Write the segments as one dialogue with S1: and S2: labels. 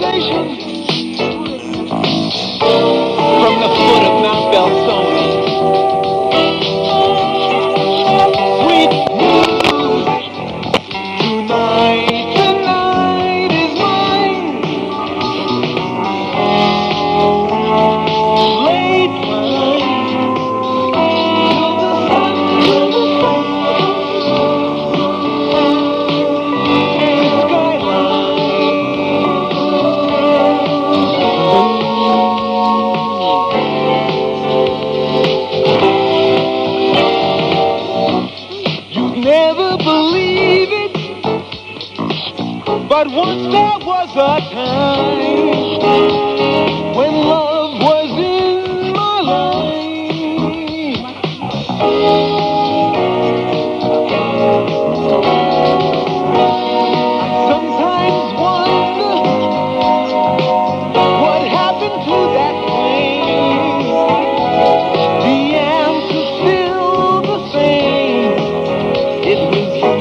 S1: From the foot of Mount Belzoni. Sweet music. Tonight, the night is mine. Late night. Till the sun but once there was a time when love was in my life. I sometimes wonder what happened to that flame. The answer's still the same. It was you.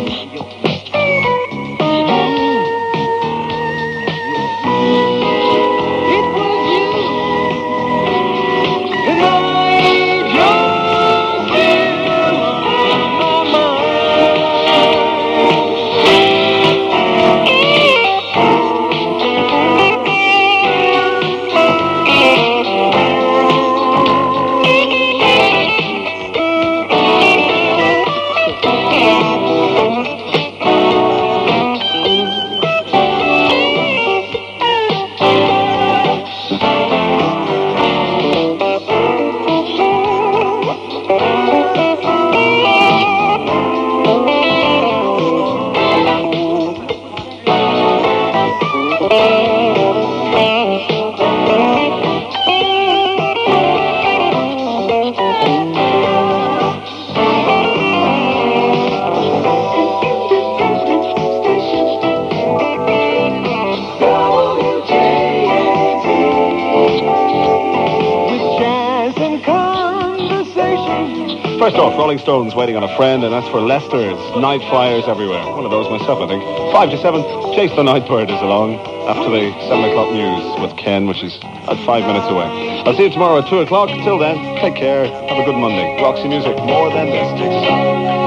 S2: First off, Rolling Stones, Waiting on a Friend, and that's for Leicester's Night Flyers Everywhere. One of those myself, I think. 5 to 7, Chase the Nightbird is along after the 7 o'clock news with Ken, which is at 5 minutes away. I'll see you tomorrow at 2 o'clock. Till then, take care. Have a good Monday. Roxy Music, more than this. Takes us on.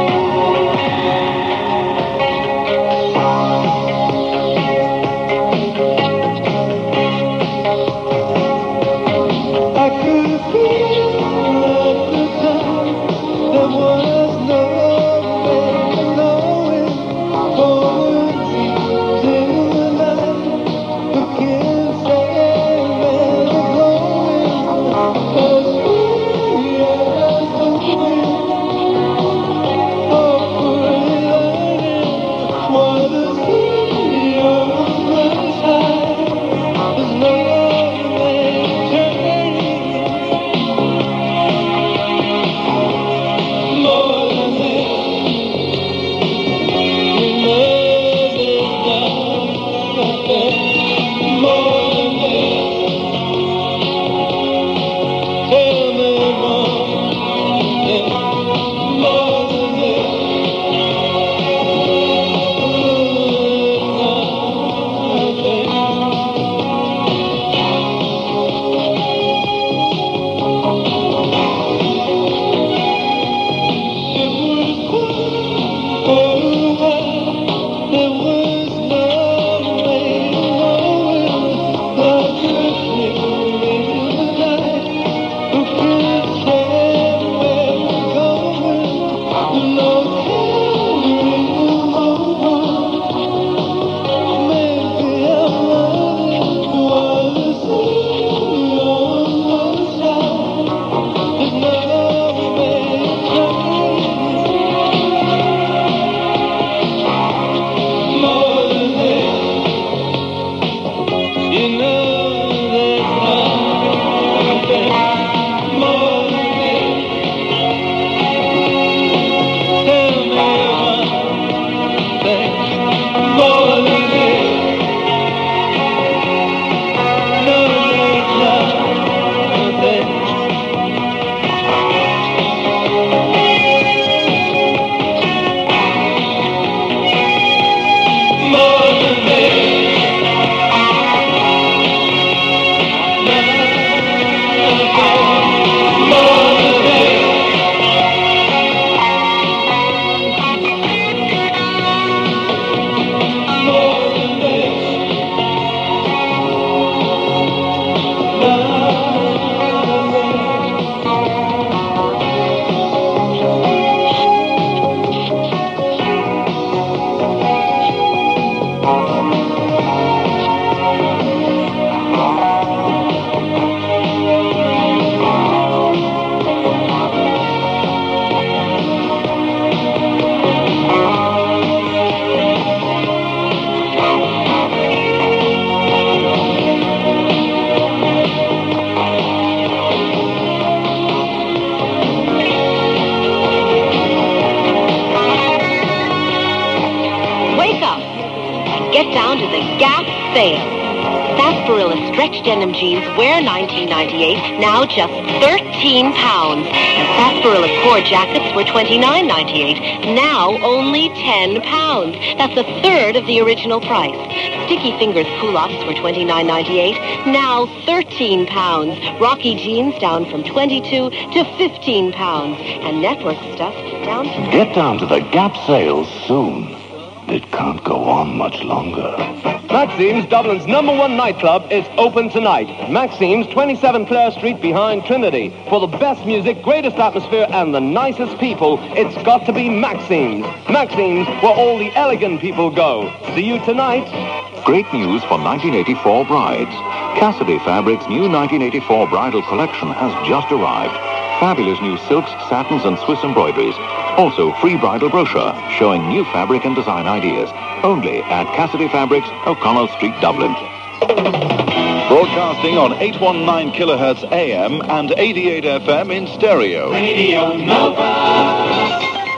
S3: sarsaparilla stretch denim jeans wear $19.98, now just £13. And sarsaparilla core jackets were $29.98, now only £10. That's a third of the original price. Sticky Fingers culottes were $29.98, now £13. Rocky jeans down from $22 to £15. And network stuff down to...
S4: Get down to the Gap sales soon. It can't go on much longer.
S5: Maxime's, Dublin's #1 nightclub, is open tonight. Maxime's, 27 Clare Street behind Trinity. For the best music, greatest atmosphere, and the nicest people, it's got to be Maxime's. Maxime's, where all the elegant people go. See you tonight.
S6: Great news for 1984 brides. Cassidy Fabric's new 1984 bridal collection has just arrived. Fabulous new silks, satins, and Swiss embroideries. Also, free bridal brochure showing new fabric and design ideas. Only at Cassidy Fabrics, O'Connell Street, Dublin.
S7: Broadcasting on 819 kilohertz AM and 88 FM in stereo.
S1: Radio Nova.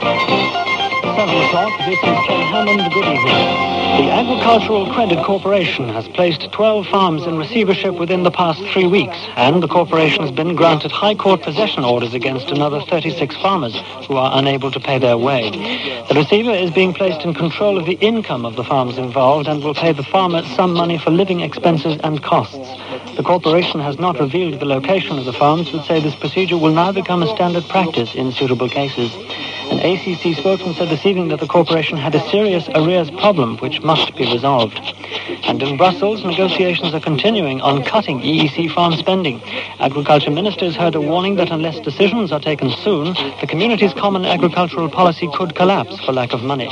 S8: 7 o'clock, this is Ken Hammond. Good evening. The Agricultural Credit Corporation has placed 12 farms in receivership within the past 3 weeks, and the corporation has been granted High Court possession orders against another 36 farmers who are unable to pay their way. The receiver is being placed in control of the income of the farms involved and will pay the farmer some money for living expenses and costs. The corporation has not revealed the location of the farms, but say this procedure will now become a standard practice in suitable cases. An ACC spokesman said this evening that the corporation had a serious arrears problem which must be resolved. And in Brussels, negotiations are continuing on cutting EEC farm spending. Agriculture ministers heard a warning that unless decisions are taken soon, the community's common agricultural policy could collapse for lack of money.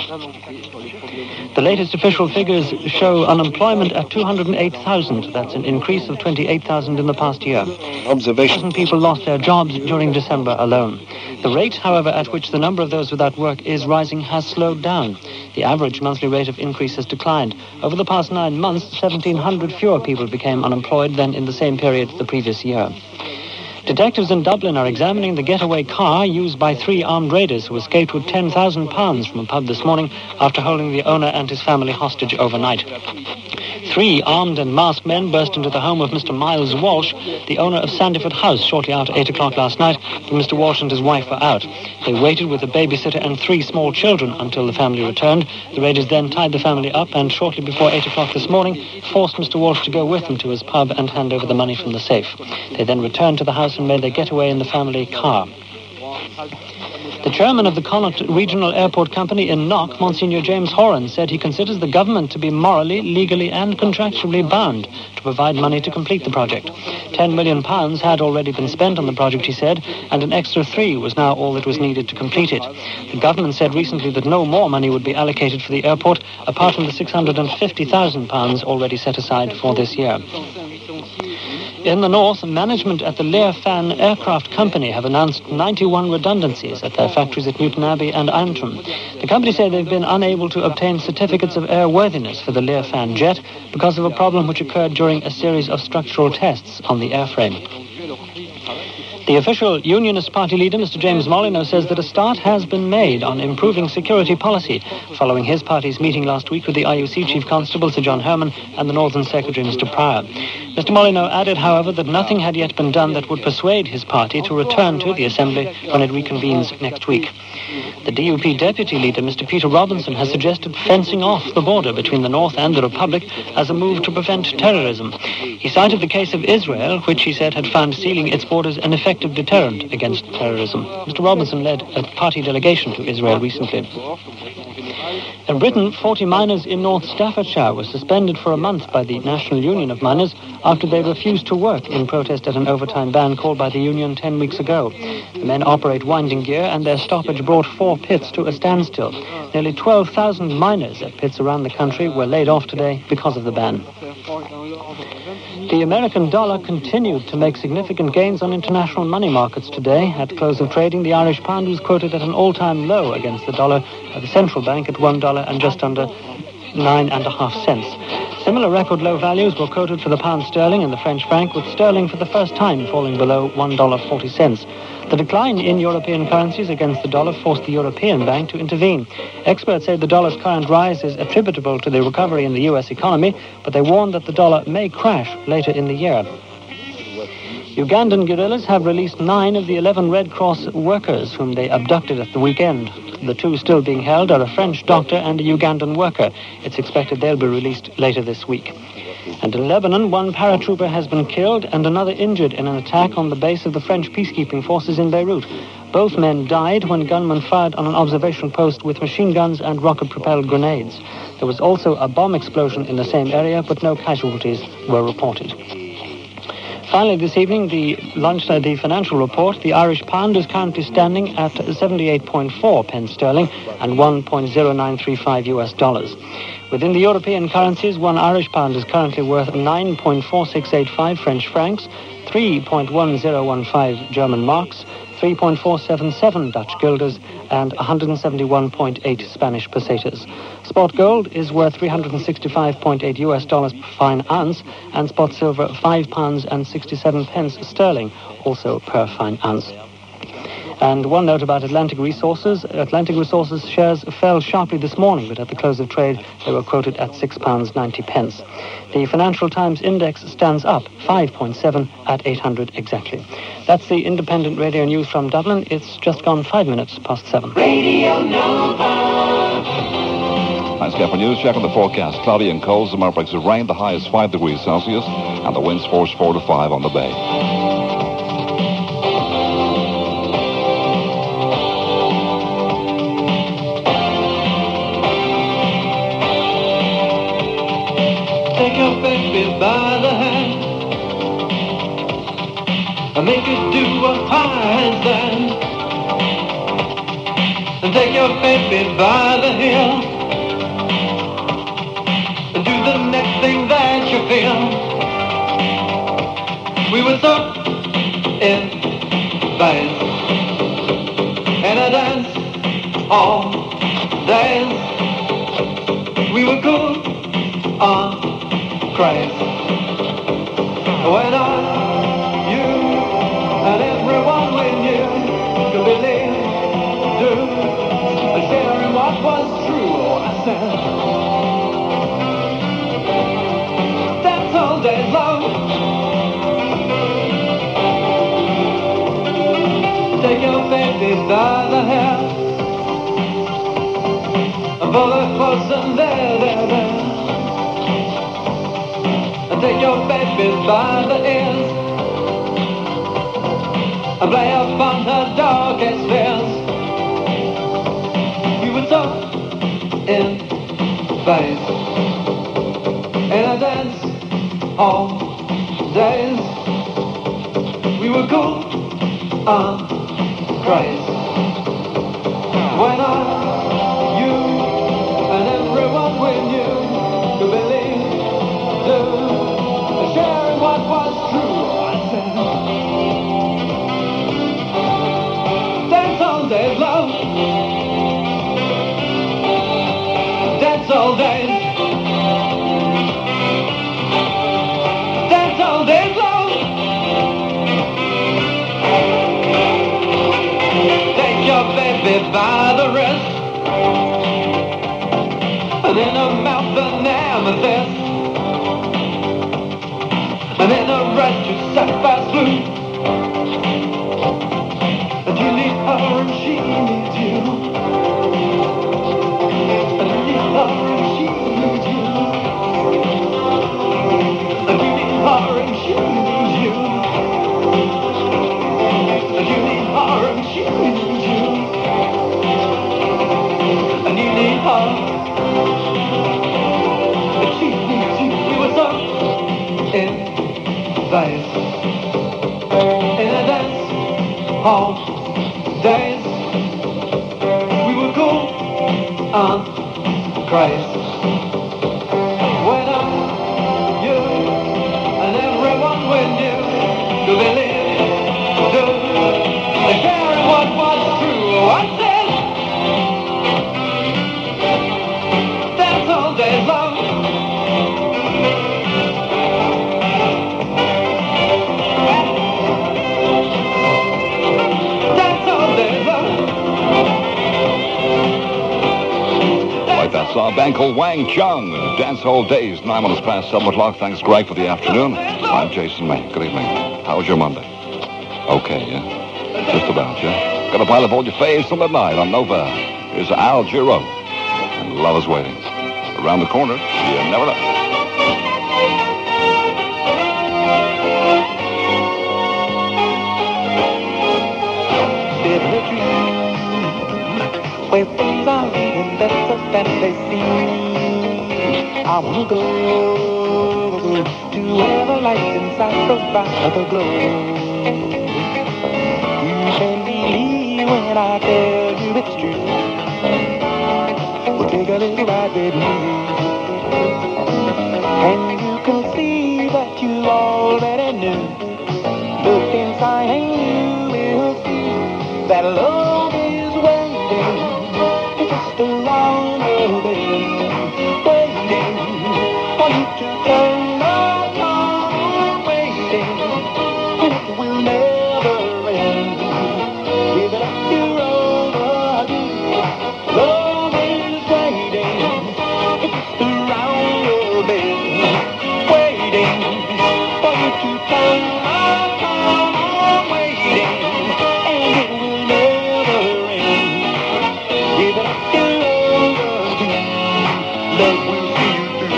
S8: The latest official figures show unemployment at 208,000. That's an increase of 28,000 in the past year. Observation. People lost their jobs during December alone. The rate, however, at which the number of those without work is rising has slowed down. The average monthly rate of increase has declined. Over the past 9 months, 1,700 fewer people became unemployed than in the same period the previous year. Detectives in Dublin are examining the getaway car used by 3 armed raiders who escaped with £10,000 from a pub this morning after holding the owner and his family hostage overnight. 3 armed and masked men burst into the home of Mr. Miles Walsh, the owner of Sandyford House, shortly after 8 o'clock last night, when Mr. Walsh and his wife were out. They waited with a babysitter and 3 small children until the family returned. The raiders then tied the family up and shortly before 8 o'clock this morning forced Mr. Walsh to go with them to his pub and hand over the money from the safe. They then returned to the house and made their getaway in the family car. The chairman of the Connaught Regional Airport Company in Knock, Monsignor James Horan, said he considers the government to be morally, legally and contractually bound to provide money to complete the project. £10 million had already been spent on the project, he said, and an extra 3 was now all that was needed to complete it. The government said recently that no more money would be allocated for the airport, apart from the £650,000 already set aside for this year. In the north, management at the Learfan Aircraft Company have announced 91 redundancies at their factories at Newton Abbey and Antrim. The company say they've been unable to obtain certificates of airworthiness for the Learfan jet because of a problem which occurred during a series of structural tests on the airframe. The official Unionist Party leader, Mr. James Molyneux, says that a start has been made on improving security policy following his party's meeting last week with the IUC Chief Constable, Sir John Herman, and the Northern Secretary, Mr. Pryor. Mr. Molyneux added, however, that nothing had yet been done that would persuade his party to return to the Assembly when it reconvenes next week. The DUP Deputy Leader, Mr. Peter Robinson, has suggested fencing off the border between the North and the Republic as a move to prevent terrorism. He cited the case of Israel, which he said had found sealing its borders an effective deterrent against terrorism. Mr. Robinson led a party delegation to Israel recently. In Britain, 40 miners in North Staffordshire were suspended for a month by the National Union of Miners after they refused to work in protest at an overtime ban called by the union 10 weeks ago. The men operate winding gear, and their stoppage brought 4 pits to a standstill. Nearly 12,000 miners at pits around the country were laid off today because of the ban. The American dollar continued to make significant gains on international money markets today. At close of trading, the Irish pound was quoted at an all-time low against the dollar at the central bank at $1 and just under 9.5 cents. Similar record low values were quoted for the pound sterling and the French franc, with sterling for the first time falling below $1.40. The decline in European currencies against the dollar forced the European Bank to intervene. Experts say the dollar's current rise is attributable to the recovery in the US economy, but they warn that the dollar may crash later in the year. Ugandan guerrillas have released 9 of the 11 Red Cross workers whom they abducted at the weekend. The 2 still being held are a French doctor and a Ugandan worker. It's expected they'll be released later this week. And in Lebanon, 1 paratrooper has been killed and another injured in an attack on the base of the French peacekeeping forces in Beirut. Both men died when gunmen fired on an observation post with machine guns and rocket-propelled grenades. There was also a bomb explosion in the same area, but no casualties were reported. Finally, this evening, the financial report, the Irish pound is currently standing at 78.4 pence sterling and 1.0935 US dollars. Within the European currencies, 1 Irish pound is currently worth 9.4685 French francs, 3.1015 German marks, 3.477 Dutch guilders, and 171.8 Spanish pesetas. Spot gold is worth 365.8 US dollars per fine ounce, and spot silver £5 and 67 pence sterling, also per fine ounce. And one note about Atlantic Resources. Atlantic Resources shares fell sharply this morning, but at the close of trade, they were quoted at £6.90. The Financial Times Index stands up 5.7 at 800 exactly. That's the independent radio news from Dublin. It's just gone 5 minutes past 7.
S1: Radio Nova.
S6: Nice Gaffer News. Check on the forecast. Cloudy and cold. Some outbreaks of rain. The high is 5 degrees Celsius, and the winds force 4 to 5 on the bay.
S1: Take your baby by the hand and make it do a handstand. And take your baby by the heel and do the next thing that you feel. We were so in phase and a dance all dance. We were cool on craze. When you and everyone we knew could believe, do, and sharing what was true. Oh, I said, dance all day long. Take your baby by the hair and pull her close and there. Take your baby by the ears and play upon her darkest fears. We were so in phase in a dance all days. We were cool on craze. When you and everyone we knew could believe, do, sharing what was true. I said, dance all day long. Dance all day. Dance all day long. Take your baby by the wrist and in her mouth an amethyst. And in a righteous sapphire blue. And you need her and she needs you. And you need her and she needs you. And you need her and she needs you. And you need her and she needs you. And you need her and she needs you. We were so in phase in a dance all days. We were cool on craze. When you and everyone we knew could believe, do, and sharing what was true. I said, dance all day long.
S9: band called Wang Chung. Dance Hall Days, 9 minutes past 7 o'clock. Thanks, Greg, for the afternoon. I'm Jason May. Good evening. How was your Monday? Okay, yeah? Just about, yeah? Got a pile of all your faves till midnight on Nova. Here's Al Giro. And Love Is Waiting. Around the corner, you never know.
S1: Where things are even better than they seem. I will go to where the lights inside provide the glow. You can believe when I tell you it's true. Well, take a little ride with me, and you can see that you already knew. Look inside and you will see that love is waiting. Just around the bend, waiting for you to turn around, waiting, and it will never end. Give it up, you're overdue. Love is waiting, just around the bend, waiting for you to turn around, waiting, and it will never end. Give it up. Love will see you through.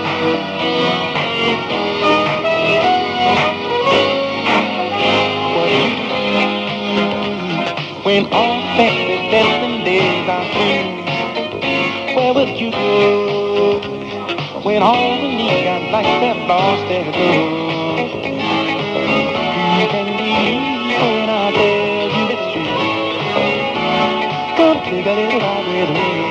S1: When all fancy dancing days are through, where will you go? When all the neon lights have lost their glow. You can believe when I tell you it's true. Come take a little ride with me.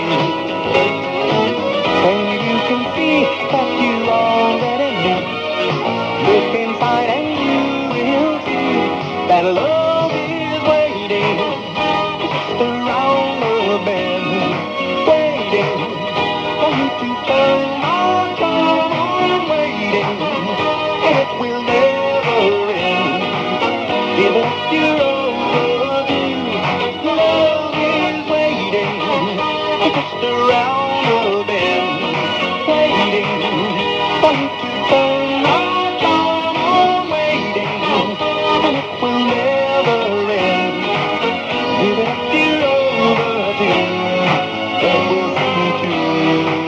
S1: And you can see that you already knew. Look inside and you will see that love is waiting just around the bend, waiting for you to turn around, waiting, and it will never end. Give it up, you're overdue. Love is waiting just around the bend, waiting for you to turn around, waiting, and it will never end. Give it up, you're overdue. Love will see you through.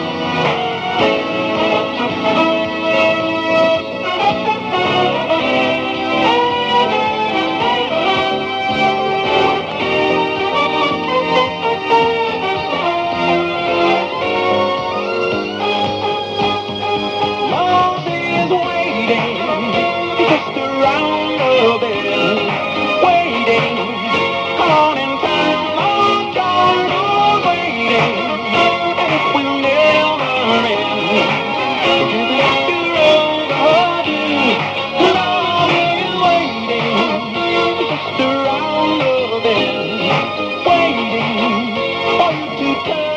S1: Love is waiting just around the bend, waiting. Come on and turn on, waiting, and it will never end. Give it up, you're overdue. Love is waiting just around the bend, waiting for you to turn.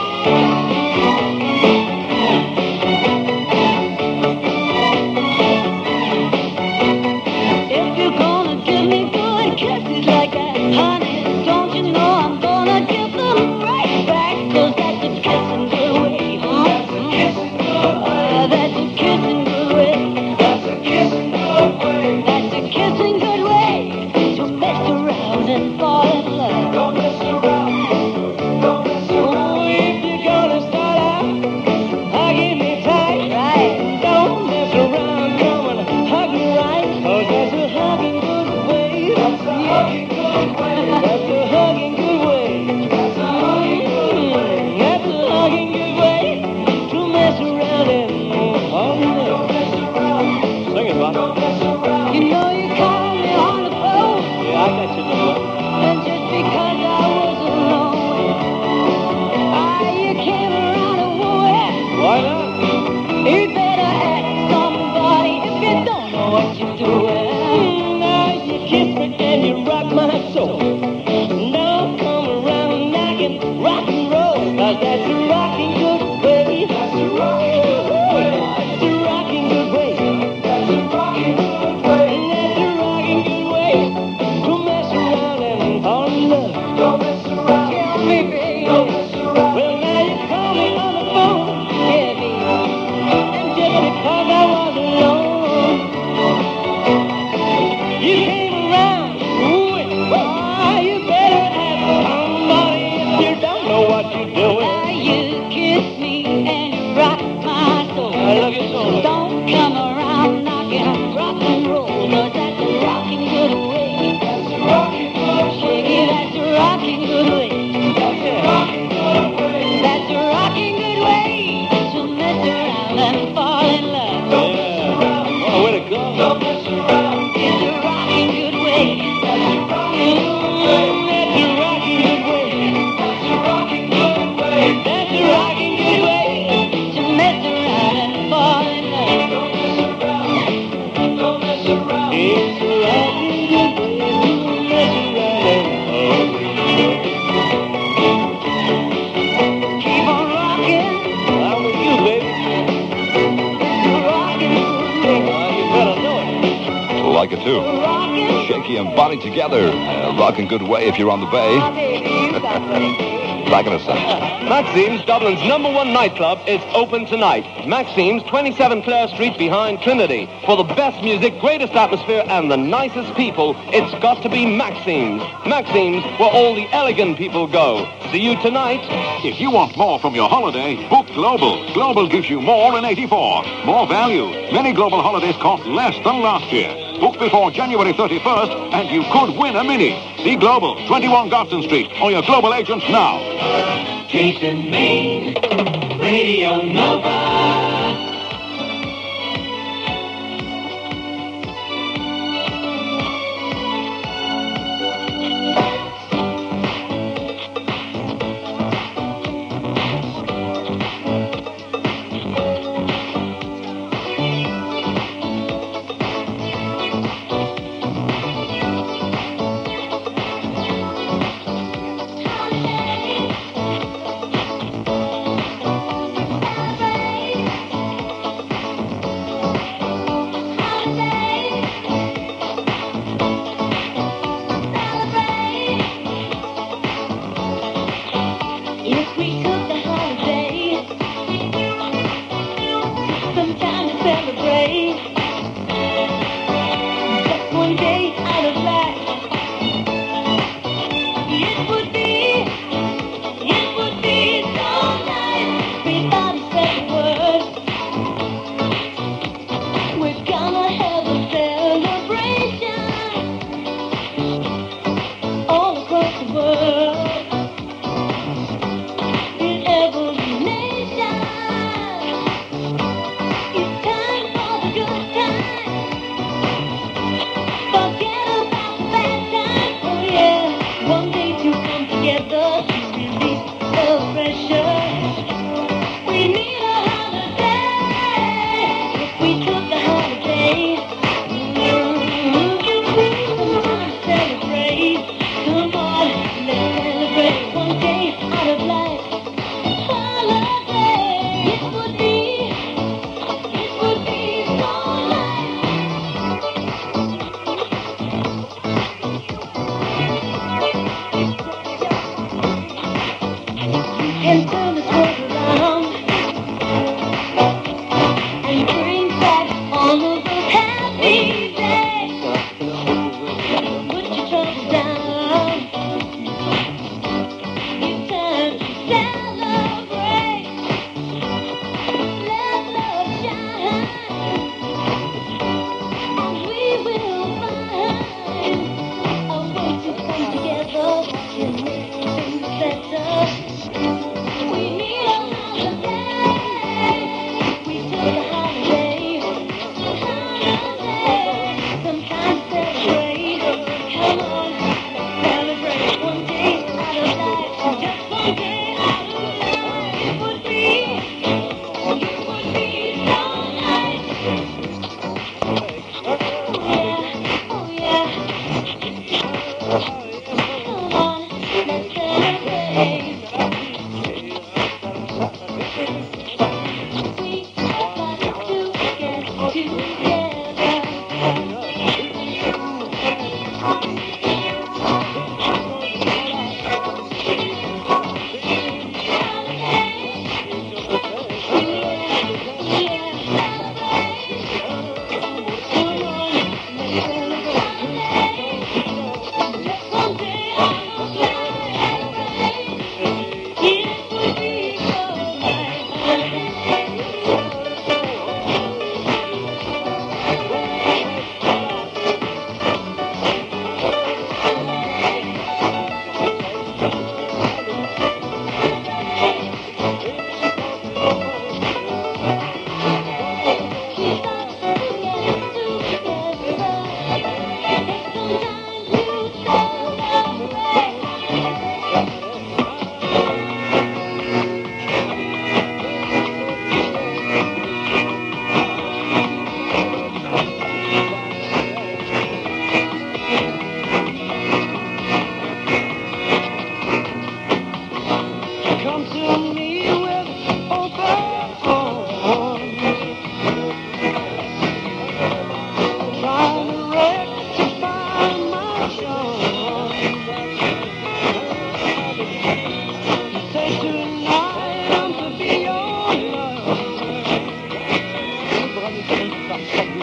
S10: If you're gonna give me good kisses like that, honey, don't you know I'm gonna give them right back? 'Cause that's a kissing good way, huh? That's a kissing good way. That's a kissing good way. That's a kissing good way to mess around and fall in love. Don't mess around. Don't mess around. Oh, if you're gonna start out hugging me tight, right? Don't mess around, come on, hug me right. 'Cause that's a hugging good way. That's a hugging good way. That's a hugging good way. That's a hugging good way. That's a hugging good way to mess around and fall in love. Don't mess around.
S2: Sing it, Bob.
S10: Don't mess around. You know you called me on the phone.
S2: Yeah, I got you, number.
S10: And just because I was alone, you came around and wooed.
S2: Why not?
S10: You better ask somebody if you don't know what you're doing. Now you kiss me and you rock my soul. Now come around knocking rock and roll. 'Cause that's a rocking good way. That's a rocking good way. That's a rocking good way. That's a rocking
S9: like it too. Shaky and body together. Rocking good way if you're on the bay. Back in a second.
S5: Maxime's, Dublin's #1 nightclub, is open tonight. Maxime's, 27 Clare Street behind Trinity. For the best music, greatest atmosphere, and the nicest people, it's got to be Maxime's. Maxime's, where all the elegant people go. See you tonight.
S6: If you want more from your holiday, book Global. Global gives you more in 84. More value. Many Global holidays cost less than last year. Book before January 31st and you could win a Mini. See Global, 21 Garston Street, or your Global agents now.
S1: Jason Maine, Radio Nova.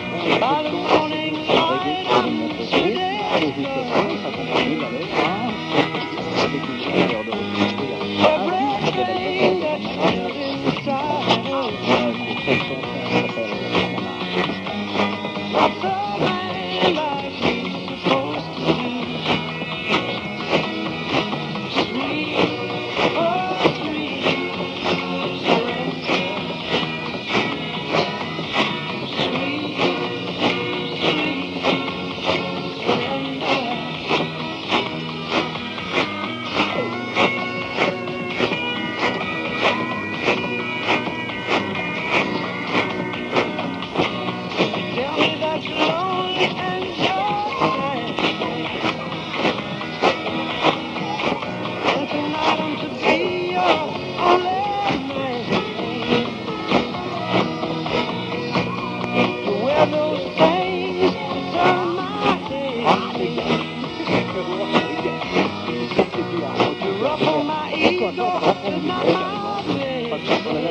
S1: By the morning light, everything that stood inside. What's a man like you supposed to do? Sweet, oh sweet, tell me that you're lonely and you're and tonight I'm to be your only man. You wear those things that turn my head. You ruffle my ego, not my bed.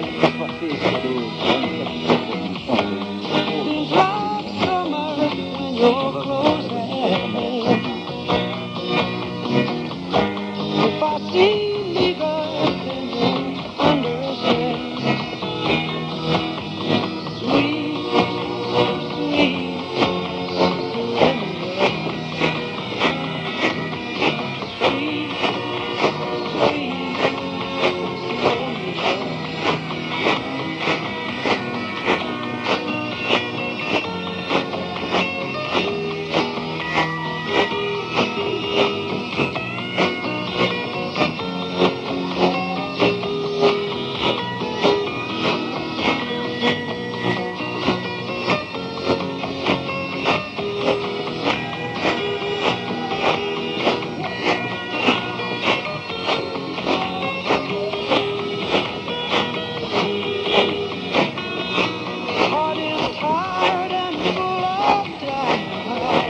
S1: Seems like summer when you're close at hand. If I see me girl, then you understand. Sweet, sweet surrender. Sweet, sweet surrender. Heart is tired and full of doubt.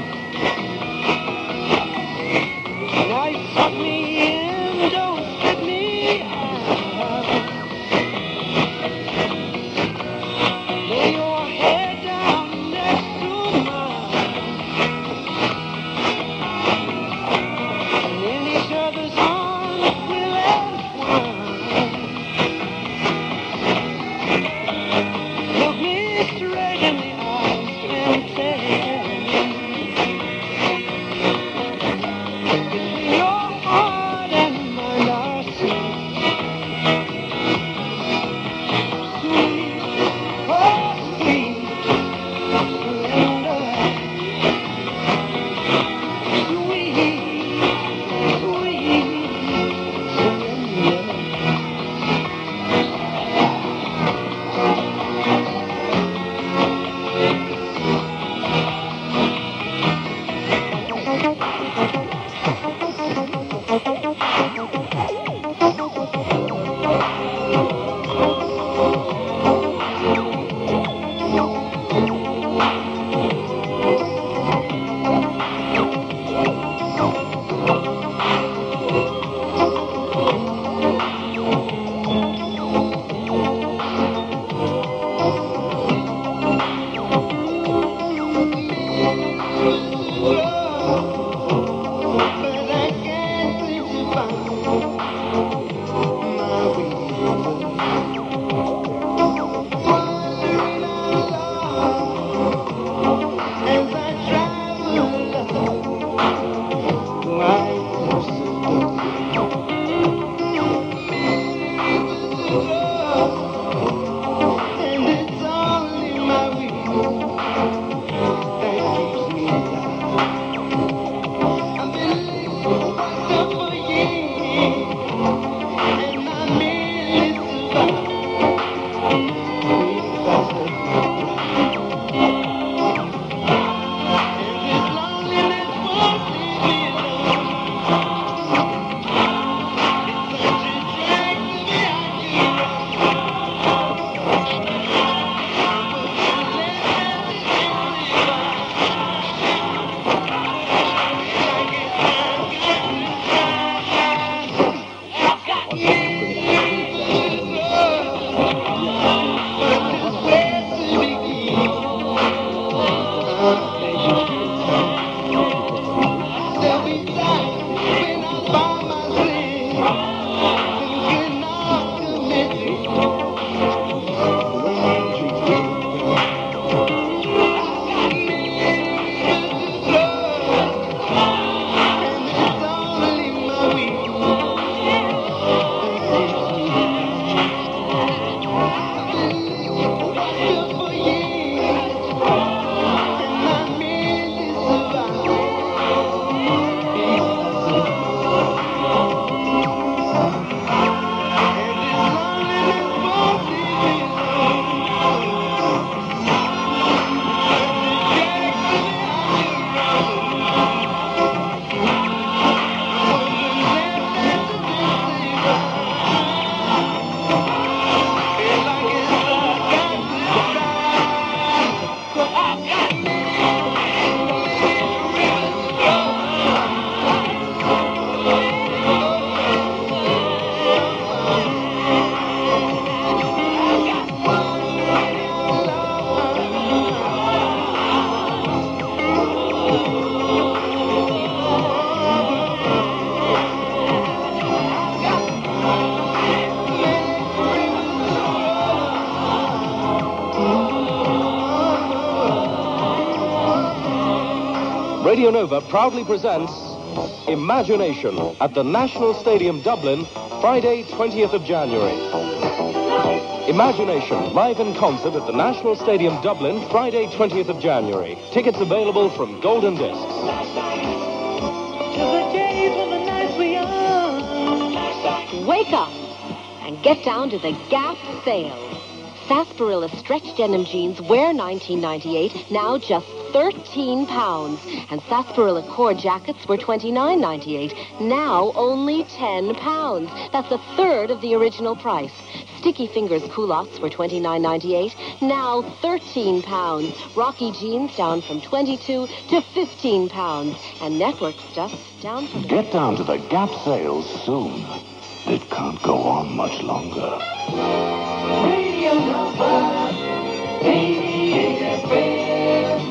S1: Now you suck me in, don't spit me out. Lay your head down next to mine. And in each other's arms we'll entwine. Look me straight in the eyes and tell between your heart and mine I see sweet, oh sweet surrender. Sweet, sweet surrender.
S5: Radio Nova proudly presents Imagination at the National Stadium, Dublin, Friday, 20th of January. Imagination, live in concert at the National Stadium, Dublin, Friday, 20th of January. Tickets available from Golden Discs.
S3: Wake up and get down to the Gap sale. Sarsaparilla stretch denim jeans, wear 1998, now just £13. And sarsaparilla core jackets were $29.98, now only £10. That's a third of the original price. Sticky Fingers culottes were $29.98, now £13. Rocky jeans down from $22 to £15. And Network's just down from...
S4: Get down to the Gap sales soon. It can't go on much longer.
S10: Radio Nova, 88 FM.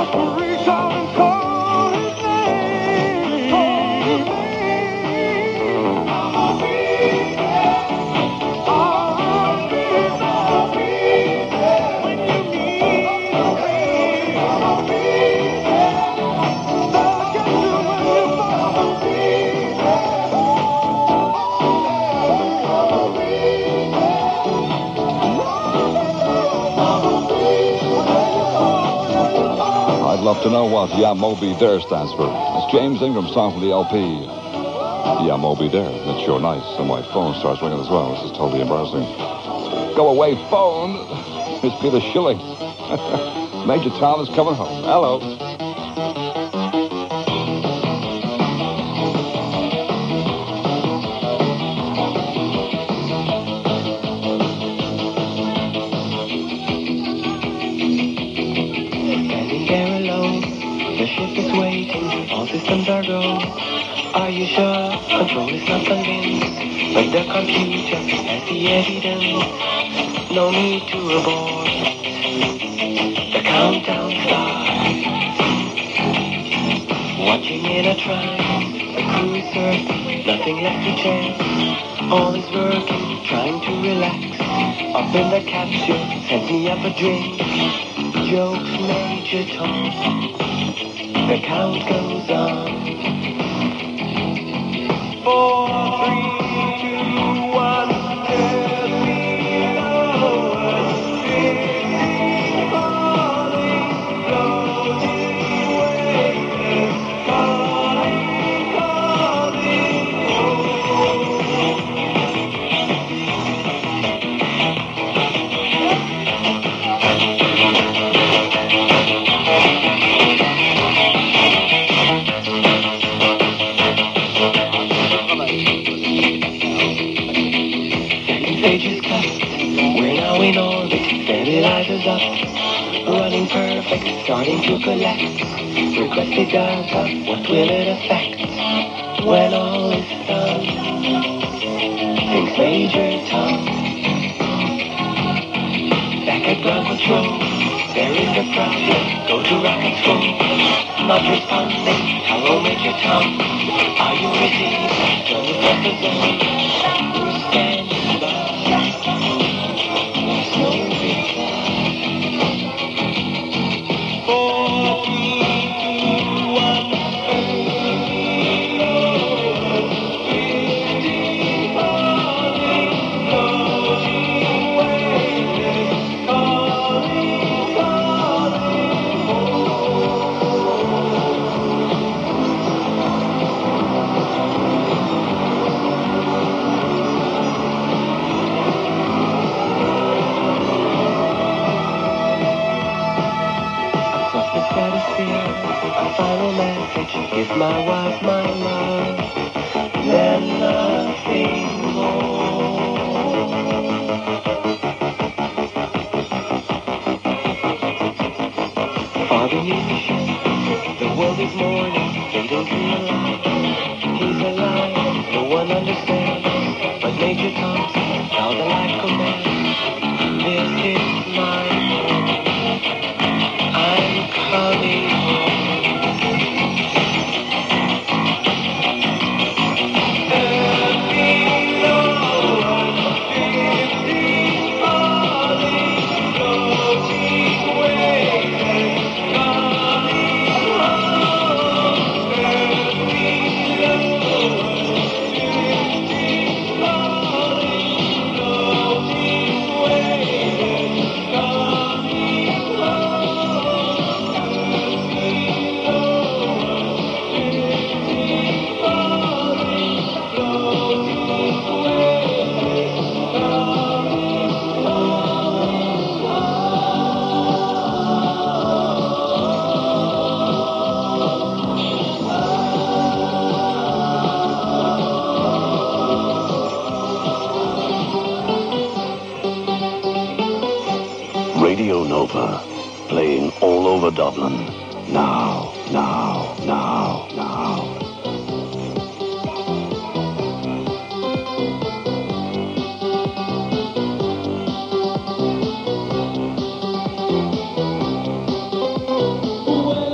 S1: Reach out and call his name. Call his name. I'll be there. I'll be there when you need me. I'll be there. I'll get you when you fall. I'll be
S9: I'd love to know what Yeah Moby There stands for. It's James Ingram's song from the LP. Yeah Moby There. That's sure nice. And my phone starts ringing as well. This is totally embarrassing. Go away, phone. It's Peter Schilling. Major Tom is coming home. Hello.
S1: Standing there alone, the ship is waiting, all systems are go. Are you sure? Control is not convinced, but the computer has the evidence. No need to abort. The countdown starts. Watching in a trance, the crew is certain, nothing left to chance. All is working, trying to relax. Up in the capsule, send me up a drink. Jokes, Major Tom. The count goes on. 4, 3, 2, 1. Let me lower. 50 falling, floating, waiting, calling, Pages cut, we're now in orbit, stabilizers up, running perfect, starting to collect, requested data, what will it affect, when all is done, thinks Major Tom, back at ground control, there is a problem, go to rocket school, not responding, hello Major Tom, are you receiving, turn the press the zone, we're standing by. No reply. 4, 3, 2, 1. 50 falling, floating, waiting, calling, a final message, give my wife my love, then nothing more. Far beneath the ship, the world is mourning, they don't realize he's alive, no one understands, but Major Thompson, now the life commands, this is my home, I'm coming home.
S4: Radio Nova, playing all over Dublin. Now, now, now, now.
S1: When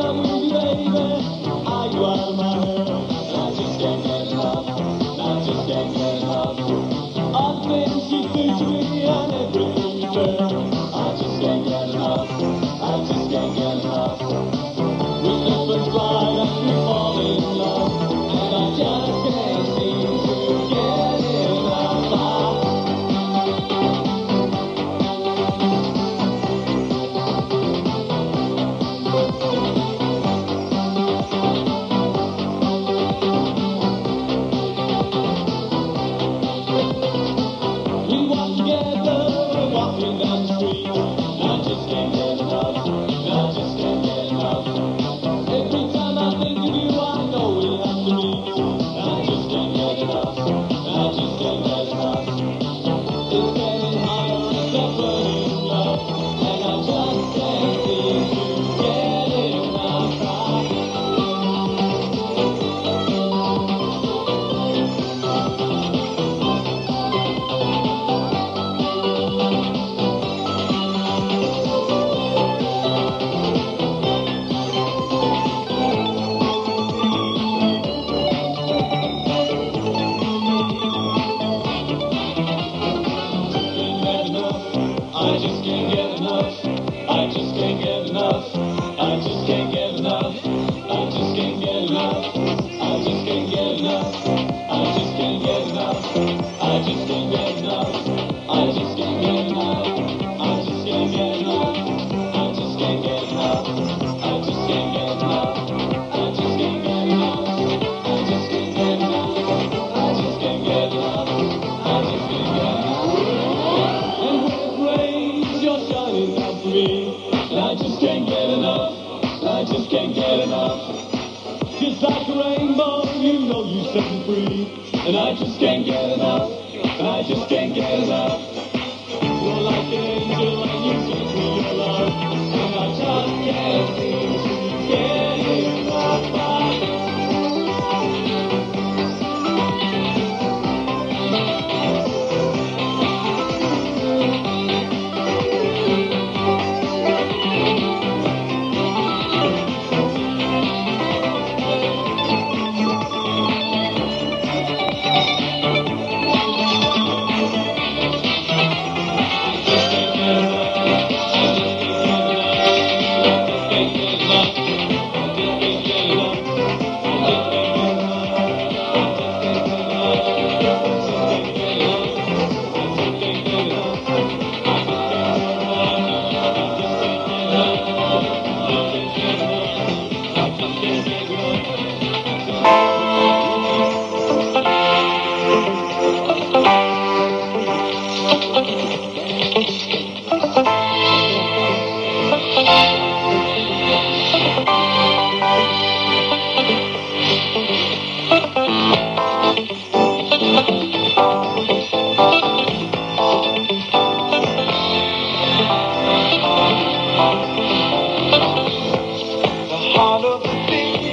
S1: Just like a rainbow, you know you set me free. And I just can't get enough, and I just can't get enough. You're like an angel and you give me your love. And I just can't seem to get enough. The heart of the thing